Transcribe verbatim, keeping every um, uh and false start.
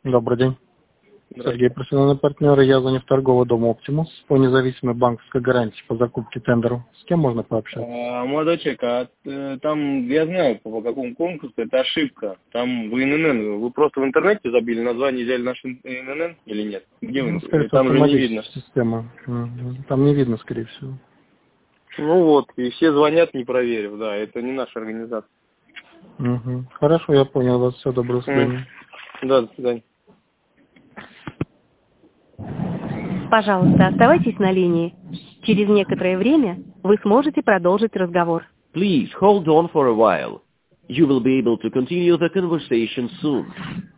Добрый день. Сергей, профессиональный партнер, я звоню в торговый дом «Оптимус» по независимой банковской гарантии по закупке тендеру. С кем можно пообщаться? А, молодой человек, а э, там, я знаю, по, по какому конкурсу, это ошибка. Там в эн эн эн, вы просто в интернете забили название, взяли наш эн эн эн или нет? Где вы? Ну, скорее всего, Там же не видно. система. Мгм. Там не видно, скорее всего. Ну вот, и все звонят, не проверив, да, это не наша организация. Угу. Хорошо, я понял вас. Все, доброго свидания. Да, до свидания. Пожалуйста, оставайтесь на линии. Через некоторое время вы сможете продолжить разговор. Please hold on for a while. You will be able to continue the conversation soon.